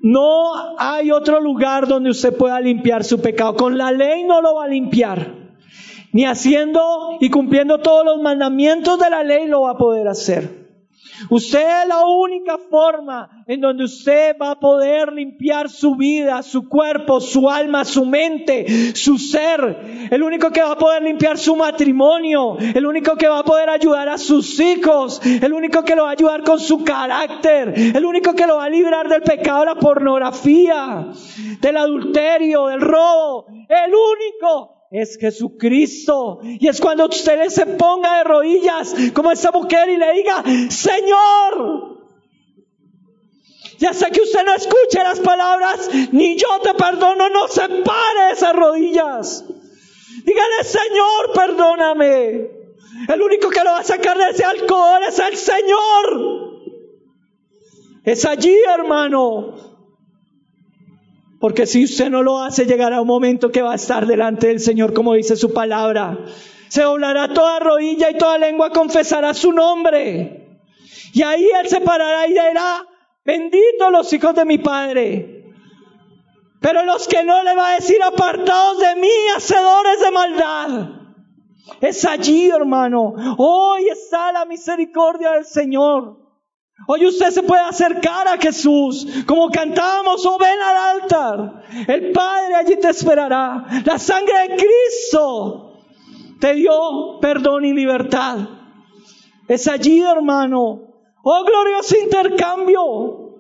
No hay otro lugar donde usted pueda limpiar su pecado. Con la ley no lo va a limpiar. Ni haciendo y cumpliendo todos los mandamientos de la ley lo va a poder hacer. Usted es la única forma en donde usted va a poder limpiar su vida, su cuerpo, su alma, su mente, su ser. El único que va a poder limpiar su matrimonio, el único que va a poder ayudar a sus hijos, el único que lo va a ayudar con su carácter, el único que lo va a librar del pecado de la pornografía, del adulterio, del robo, el único es Jesucristo. Y es cuando usted se ponga de rodillas como esta mujer y le diga: Señor, ya sé que usted no escuche las palabras ni yo te perdono, no se pare de esas rodillas. Dígale: Señor, perdóname. El único que lo va a sacar de ese alcohol es el Señor. Es allí, hermano. Porque si usted no lo hace, llegará un momento que va a estar delante del Señor, como dice su palabra. Se doblará toda rodilla y toda lengua confesará su nombre. Y ahí Él se parará y dirá: benditos los hijos de mi Padre. Pero los que no, le va a decir: apartados de mí, hacedores de maldad. Es allí, hermano. Hoy está la misericordia del Señor. Hoy usted se puede acercar a Jesús, como cantábamos: oh, ven al altar. El Padre allí te esperará. La sangre de Cristo te dio perdón y libertad. Es allí, hermano. Oh, glorioso intercambio.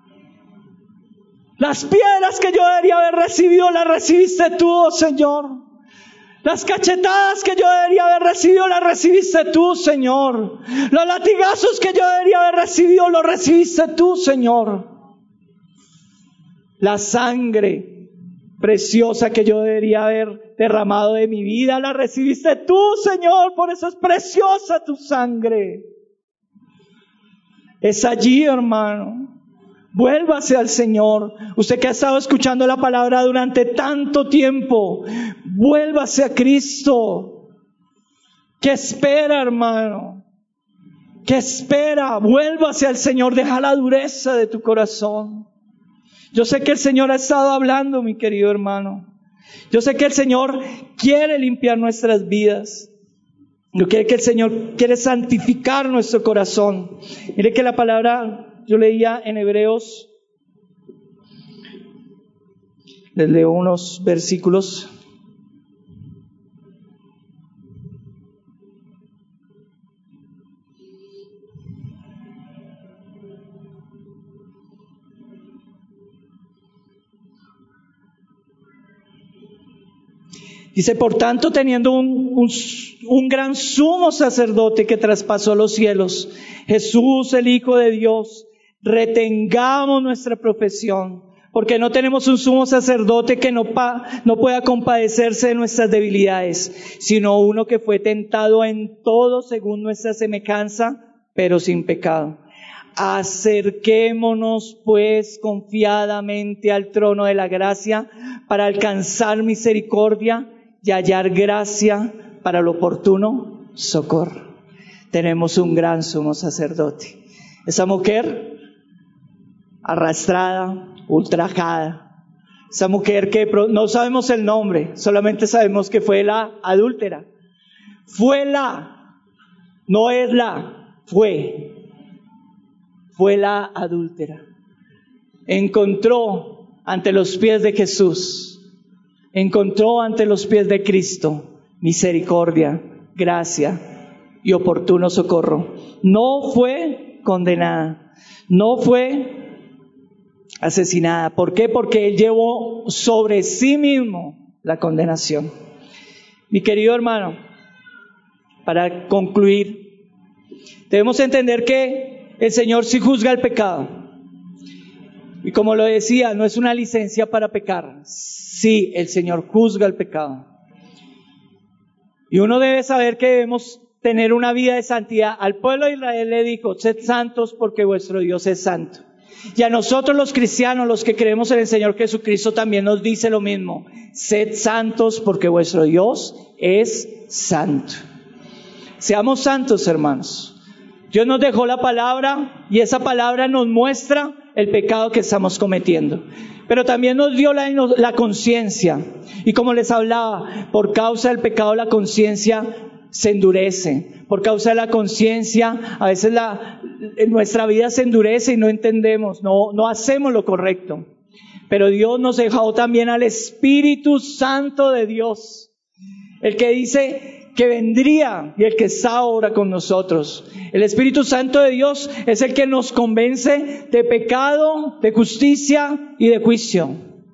Las piedras que yo debería haber recibido, las recibiste tú, oh Señor. Las cachetadas que yo debería haber recibido, las recibiste tú, Señor. Los latigazos que yo debería haber recibido, los recibiste tú, Señor. La sangre preciosa que yo debería haber derramado de mi vida, la recibiste tú, Señor. Por eso es preciosa tu sangre. Es allí, hermano. Vuélvase al Señor. Usted que ha estado escuchando la palabra durante tanto tiempo, vuélvase a Cristo. ¿Qué espera, hermano? ¿Qué espera? Vuélvase al Señor. Deja la dureza de tu corazón. Yo sé que el Señor ha estado hablando, mi querido hermano. Yo sé que el Señor quiere limpiar nuestras vidas. Yo quiero que el Señor quiere santificar nuestro corazón. Mire que la palabra, yo leía en Hebreos, les leo unos versículos. Dice: por tanto, teniendo un gran sumo sacerdote que traspasó los cielos, Jesús, el Hijo de Dios, retengamos nuestra profesión, porque no tenemos un sumo sacerdote que no pueda compadecerse de nuestras debilidades, sino uno que fue tentado en todo según nuestra semejanza, pero sin pecado. Acerquémonos pues confiadamente al trono de la gracia para alcanzar misericordia y hallar gracia para el oportuno socorro. Tenemos un gran sumo sacerdote. Esa mujer arrastrada, ultrajada, esa mujer que no sabemos el nombre, solamente sabemos que fue la adúltera. No es la, fue la adúltera. Encontró ante los pies de Jesús, encontró ante los pies de Cristo misericordia, gracia y oportuno socorro. No fue condenada, no fue asesinada. ¿Por qué? Porque Él llevó sobre sí mismo la condenación. Mi querido hermano, para concluir, debemos entender que el Señor sí juzga el pecado. Y como lo decía, no es una licencia para pecar. Sí, el Señor juzga el pecado. Y uno debe saber que debemos tener una vida de santidad. Al pueblo de Israel le dijo: sed santos porque vuestro Dios es santo. Y a nosotros los cristianos, los que creemos en el Señor Jesucristo, también nos dice lo mismo: sed santos porque vuestro Dios es santo. Seamos santos, hermanos. Dios nos dejó la palabra y esa palabra nos muestra el pecado que estamos cometiendo. Pero también nos dio la conciencia. Y como les hablaba, por causa del pecado la conciencia se endurece. Por causa de la conciencia, a veces en nuestra vida se endurece y no entendemos, no hacemos lo correcto. Pero Dios nos dejó también al Espíritu Santo de Dios, el que dice que vendría y el que está ahora con nosotros. El Espíritu Santo de Dios es el que nos convence de pecado, de justicia y de juicio.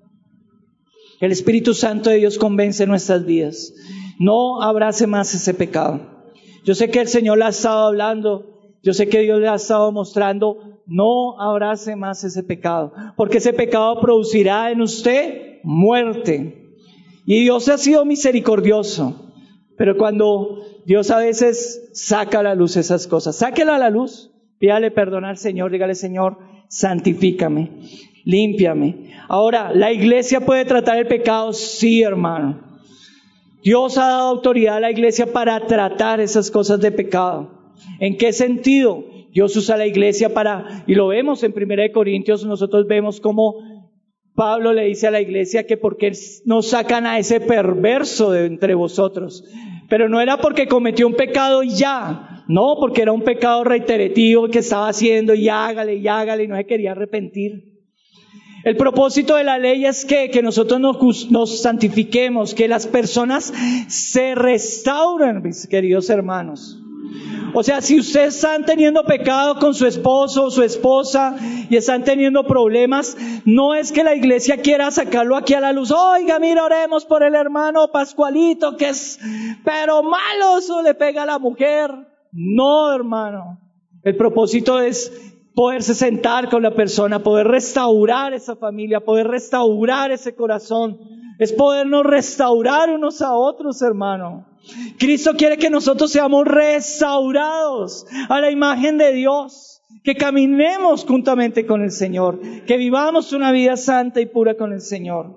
El Espíritu Santo de Dios convence nuestras vidas. No abrace más ese pecado. Yo sé que el Señor le ha estado hablando, yo sé que Dios le ha estado mostrando, no abrace más ese pecado, porque ese pecado producirá en usted muerte. Y Dios ha sido misericordioso, pero cuando Dios a veces saca a la luz esas cosas, sáquela a la luz, pídale perdón al Señor, dígale: Señor, santifícame, límpiame. Ahora, ¿la iglesia puede tratar el pecado? Sí, hermano. Dios ha dado autoridad a la iglesia para tratar esas cosas de pecado. ¿En qué sentido? Dios usa la iglesia y lo vemos en 1 Corintios, nosotros vemos cómo Pablo le dice a la iglesia que por qué no sacan a ese perverso de entre vosotros. Pero no era porque cometió un pecado y ya, no, porque era un pecado reiterativo que estaba haciendo y hágale y no se quería arrepentir. El propósito de la ley es que nosotros nos santifiquemos, que las personas se restauren, mis queridos hermanos. O sea, si ustedes están teniendo pecado con su esposo o su esposa y están teniendo problemas, no es que la iglesia quiera sacarlo aquí a la luz. Oiga, mira, oremos por el hermano Pascualito, que es pero malo, eso le pega a la mujer. No, hermano. El propósito es poderse sentar con la persona, poder restaurar esa familia, poder restaurar ese corazón. Es podernos restaurar unos a otros, hermano. Cristo quiere que nosotros seamos restaurados a la imagen de Dios, que caminemos juntamente con el Señor, que vivamos una vida santa y pura con el Señor.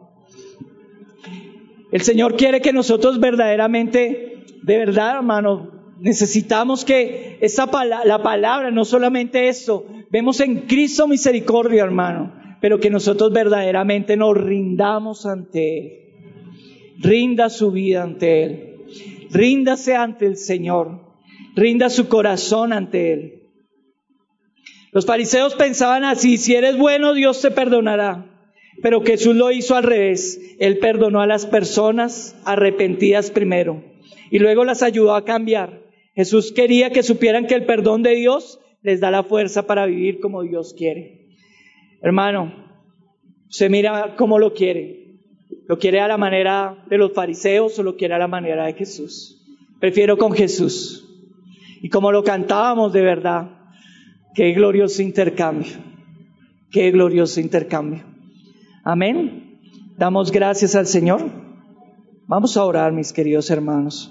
El Señor quiere que nosotros verdaderamente, de verdad, hermano, necesitamos que la palabra, no solamente esto, vemos en Cristo misericordia, hermano, pero que nosotros verdaderamente nos rindamos ante Él. Rinda su vida ante Él. Ríndase ante el Señor. Rinda su corazón ante Él. Los fariseos pensaban así: si eres bueno, Dios te perdonará. Pero Jesús lo hizo al revés. Él perdonó a las personas arrepentidas primero y luego las ayudó a cambiar. Jesús quería que supieran que el perdón de Dios les da la fuerza para vivir como Dios quiere. Hermano, usted mira cómo lo quiere. ¿Lo quiere a la manera de los fariseos o lo quiere a la manera de Jesús? Prefiero con Jesús. Y como lo cantábamos, de verdad, qué glorioso intercambio. Qué glorioso intercambio. Amén. Damos gracias al Señor. Vamos a orar, mis queridos hermanos.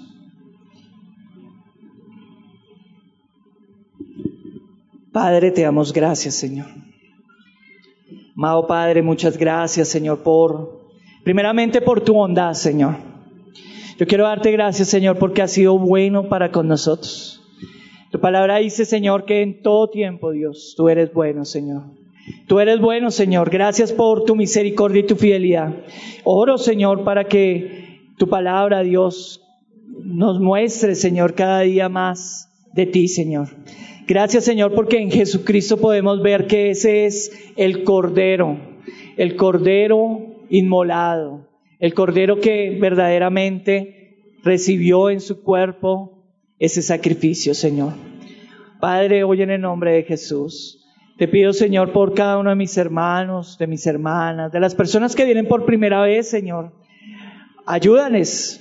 Padre, te damos gracias, Señor. Amado Padre, muchas gracias, Señor, primeramente por tu bondad, Señor. Yo quiero darte gracias, Señor, porque has sido bueno para con nosotros. Tu palabra dice, Señor, que en todo tiempo, Dios, tú eres bueno, Señor. Tú eres bueno, Señor. Gracias por tu misericordia y tu fidelidad. Oro, Señor, para que tu palabra, Dios, nos muestre, Señor, cada día más de ti, Señor. Gracias, Señor, porque en Jesucristo podemos ver que ese es el Cordero inmolado, el Cordero que verdaderamente recibió en su cuerpo ese sacrificio, Señor. Padre, hoy en el nombre de Jesús, te pido, Señor, por cada uno de mis hermanos, de mis hermanas, de las personas que vienen por primera vez, Señor. Ayúdanos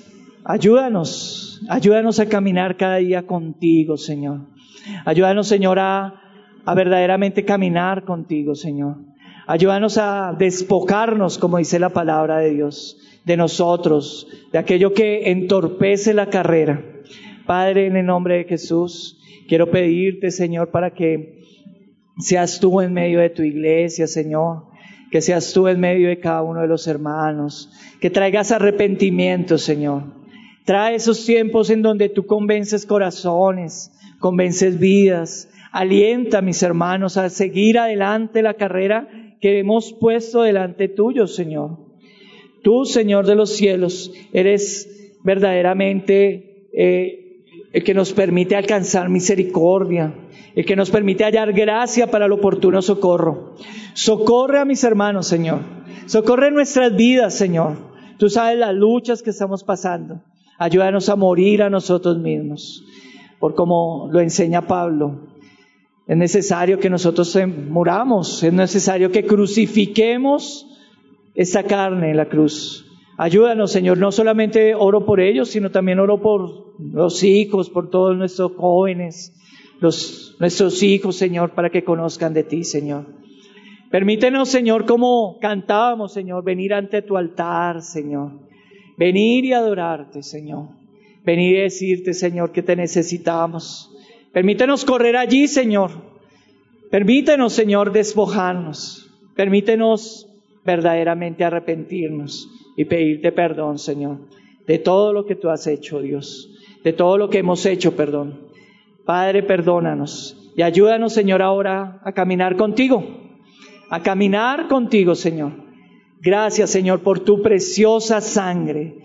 a caminar cada día contigo, Señor. Ayúdanos, Señor, a verdaderamente caminar contigo, Señor. Ayúdanos a despojarnos, como dice la palabra de Dios, de nosotros, de aquello que entorpece la carrera. Padre, en el nombre de Jesús, quiero pedirte, Señor, para que seas tú en medio de tu iglesia, Señor. Que seas tú en medio de cada uno de los hermanos. Que traigas arrepentimiento, Señor. Trae esos tiempos en donde tú convences corazones, convences vidas Alienta a mis hermanos a seguir adelante la carrera que hemos puesto delante tuyo, Señor. Tú, Señor de los cielos, eres verdaderamente el que nos permite alcanzar misericordia, el que nos permite hallar gracia para el oportuno socorro. Socorre a mis hermanos, Señor. Socorre nuestras vidas, Señor. Tú sabes las luchas que estamos pasando. Ayúdanos a morir a nosotros mismos. Por como lo enseña Pablo, es necesario que nosotros muramos. Es necesario que crucifiquemos esta carne en la cruz. Ayúdanos, Señor. No solamente oro por ellos, sino también oro por los hijos, por todos nuestros jóvenes, nuestros hijos, Señor, para que conozcan de ti, Señor. Permítenos, Señor, como cantábamos, Señor, venir ante tu altar, Señor. Venir y adorarte, Señor. Venir y decirte, Señor, que te necesitamos. Permítenos correr allí, Señor. Permítenos, Señor, despojarnos. Permítenos verdaderamente arrepentirnos y pedirte perdón, Señor, de todo lo que tú has hecho, Dios. De todo lo que hemos hecho, perdón. Padre, perdónanos y ayúdanos, Señor, ahora a caminar contigo. A caminar contigo, Señor. Gracias, Señor, por tu preciosa sangre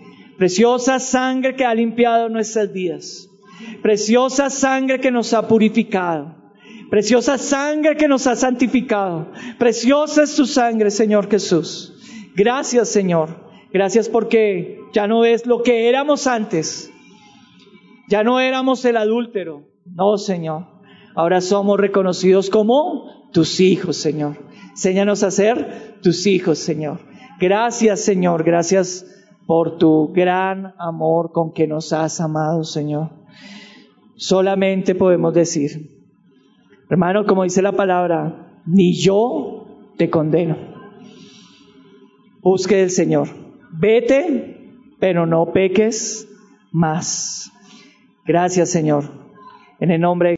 que ha limpiado nuestras vidas, preciosa sangre que nos ha purificado, preciosa sangre que nos ha santificado, preciosa es tu sangre, Señor Jesús. Gracias, Señor, gracias porque ya no es lo que éramos antes, ya no éramos el adúltero, no, Señor, ahora somos reconocidos como tus hijos, Señor. Enséñanos a ser tus hijos, Señor. Gracias, Señor. Gracias por tu gran amor con que nos has amado, Señor. Solamente podemos decir, hermano, como dice la palabra, ni yo te condeno. Busque del Señor. Vete, pero no peques más. Gracias, Señor. En el nombre de